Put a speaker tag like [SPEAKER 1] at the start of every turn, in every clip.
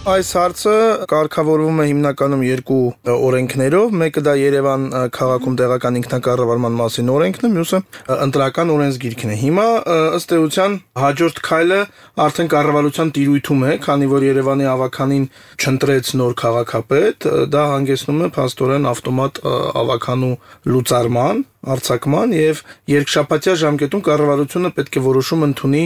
[SPEAKER 1] Այս հարցը կարգավորվում է հիմնականում երկու օրենքներով, մեկը դա Երևան քաղաքում տեղական ինքնակառավարման մասին օրենքն է, մյուսը ընտրական օրենսգիրքն է։ Հիմա ըստ էության հաջորդ քայլը արդեն կառավարության տիրույթում է, քանի որ Երևանի ավականին չընտրեց նոր քաղաքապետ, դա հանգեցնում է փաստորեն ավտոմատ ավականու լուծարման, արձակման եւ երկշաբաթյա ժամկետում կառավարությունը պետք է որոշում ընդունի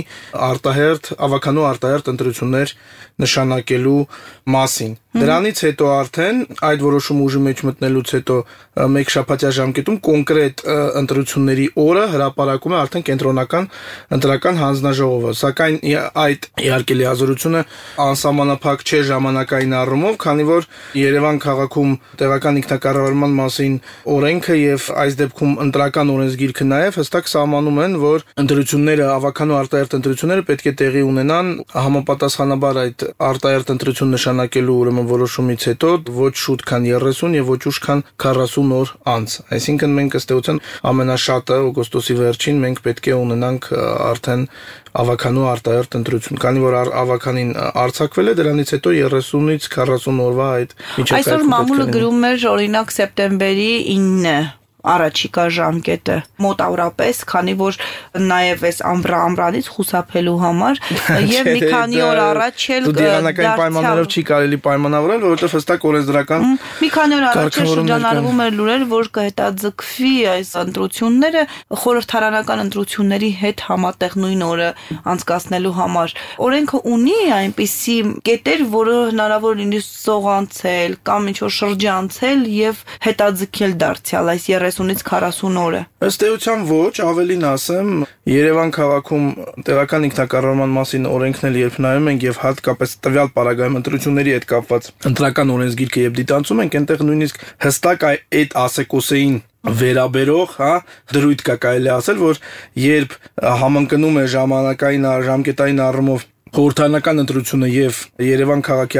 [SPEAKER 1] ավականու արտահերթ ընտրություններ նշանակելու մասին։ Դրանից հետո արդեն այդ որոշումը ուժի մեջ մտնելուց հետո մեկ շաբաթյա ժամկետում կոնկրետ ընտրությունների օրը հրապարակում է արդեն կենտրոնական ընտրական հանձնաժողովը, սակայն այդ իհարկե լիազորությունը անսահմանափակ չէ ժամանակային առումով, քանի որ Երևան քաղաքում տեղական ինքնակառավարման մասին օրենքը եւ այս դեպքում ընտրական օրենսգիրքը նաեւ հստակ սահմանում են, որ ընտրությունները, ավականու արտահերթ ընտրությունները պետք է տեղի ունենան համապատասխանաբար այդ արտահերթ ընտրություն նշանակելու ուրեմն որոշումից հետո ոչ շուտ քան 30 եւ ոչ ուշ քան 40 օր անց։ Այսինքն մենք ըստ էության ամենաշատը օգոստոսի վերջին մենք պետք է ունենանք արդեն ավականու արտահերթ ընտրություն, քանի որ ավականին արձակվել է, դրանից հետո 30-ից 40 օրվա այդ միջակայքում
[SPEAKER 2] այսօր մամուլը գրում էր օրինակ սեպտեմբերի 9 առաջիկա ժամկետը մոտավորապես, քանի որ նաև այս ամբրանից խուսափելու համար եւ մի քանի օր առաջ էլ
[SPEAKER 1] դիվանական պայմաններով չի կարելի պայմանավորել, որովհետեւ հստակ օրենսդրական
[SPEAKER 2] մի քանի օր առաջ շրջանառվում էր լուրեր, որ կհետաձգվի այս ընտրությունները խորհրդարանական ընտրությունների հետ համատեղ նույն օրը անցկացնելու համար։ Օրենքը ունի այնպիսի կետեր, որը հնարավոր լինի սողանցել կամ ինչ որ շրջանցել եւ հետաձգել դարձյալ այս 30-ից 40 օրը։
[SPEAKER 1] Ըստ էության ոչ, ավելին ասեմ, Երևան քաղաքում տեղական ինքնակառավարման մասին օրենքն էլ երբ նայում ենք եւ հատկապես տվյալ պարագայում ընտրությունների հետ կապված ընտրական օրենսգիրքը եւ դիտանցում ենք, այնտեղ նույնիսկ հստակ այդ ասեկոսեին վերաբերող, դրույթ կա կարելի ասել, որ երբ համընկնում է ժամկետային առումով խորհրդարանական ընտրությունը եւ Երևան քաղաքի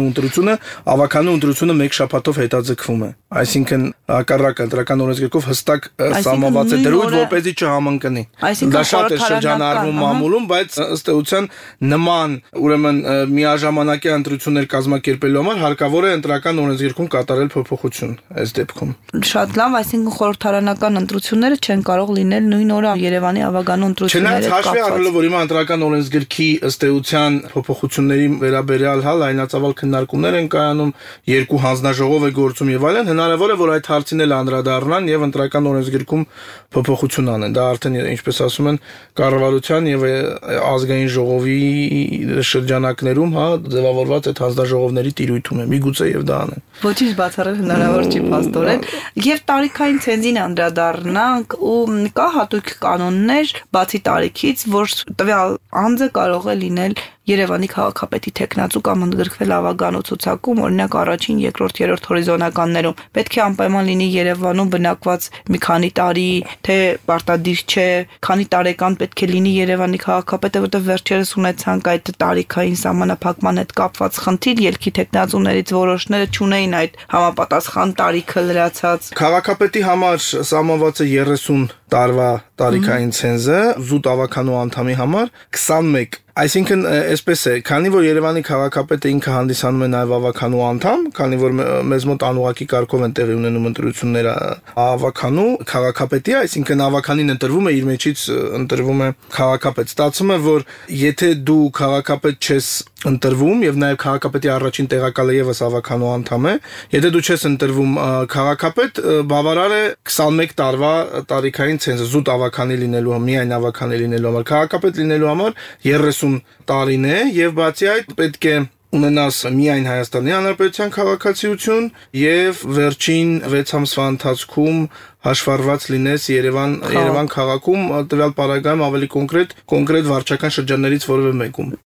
[SPEAKER 1] ավականու ընտրությունը մեկ շաբաթով հետաձգվում է։ Այսինքն հակառակ ընտրական օրենսգիրքով հստակ սահմանված է դրույթ, որպեսզի չհամընկնի։ Դա շատ է շրջանառվում մամուլում, բայց ըստ էության նման ուրեմն միաժամանակյա ընտրություններ կազմակերպելու համար հարկավոր է ընտրական օրենսգիրքում կատարել փոփոխություն այս դեպքում։
[SPEAKER 2] Շատ լավ, այսինքն խորհրդարանական ընտրությունները չեն կարող լինել նույն օրը Երևանի ավականու ընտրությունները
[SPEAKER 1] կապված։ Չնայած հաշվի առնելով, որ հիմա ընտրական օրենսգիրքի ըստ փոփոխությունների վերաբերյալ լայնածավալ քննարկումներ են կայանում, երկու հանձնաժողով է գործում եւ այլն, հնարավոր է որ այդ հարցին էլ անդրադառնան եւ ընտրական օրենսգիրքում փոփոխություն անեն։ Դա արդեն ինչպես ասում են կառավարության եւ ազգային ժողովի շրջանակներում, ձևավորված այդ հանձնաժողովների տիրույթում է։ Միգուցե եւ դա անեն։
[SPEAKER 2] Ոչինչ բացառել հնարավոր չի փաստորեն։ Եվ տարիքային ցենզին անդրադառնանք ու կա հատուկ կանոններ բացի տարիքից, որ տվյալ անձը կարող է լինել Երևանի քաղաքապետի թեկնածու կամ ընդգրկվել ավականու ցուցակում, օրինակ առաջին, երկրորդ, երրորդ հորիզոնականներում։ Պետք է անպայման լինի Երևանում բնակված մի քանի տարի, թե պարտադիր չէ, քանի տարեկան պետք է լինի Երևանի քաղաքապետը, որտեղ վերջերս ունեցանք այդ տարիքային սահմանափակման հետ կապված խնդիր, ելքի թեկնածուներից որոշները չունեին այդ համապատասխան տարիքը լրացած։
[SPEAKER 1] Քաղաքապետի համար սահմանված է 30 տարվա տարիքային ցենզը, զուտ ավականու անդամի համար 21 Այսինքն այսպես է, քանի որ Երևանի քաղաքապետը ինքը հանդիսանում է նաև ավականու անդամ, քանի որ մեզ մոտ անուղակի կարգով են տեղի ունենում ընտրությունները ավականու քաղաքապետի, այսինքն ավականին ընտրվում է, իր մեջից ընտրվում է քաղաքապետ։ Ստացվում է, որ եթե դու քաղաքապետ չես ընտրվում եւ նաեւ քաղաքապետի առաջին տեղակալը եւս ավականու անդամ է, եթե դու չես ընտրվում քաղաքապետ, բավարար է 21 տարվա տարիքային ցենզը զուտ ավականի լինելու, միայն ավականի լինելու համար, քաղաքապետ լինելու համար 30 տարին է եւ բացի այդ պետք է ունենաս միայն Հայաստանի Հանրապետության քաղաքացիություն եւ վերջին 6 ամսվա ընթացքում հաշվառված լինես Երևան քաղաքում տվյալ պարագայում ավելի կոնկրետ վարչական շրջաններից որևէ մեկում։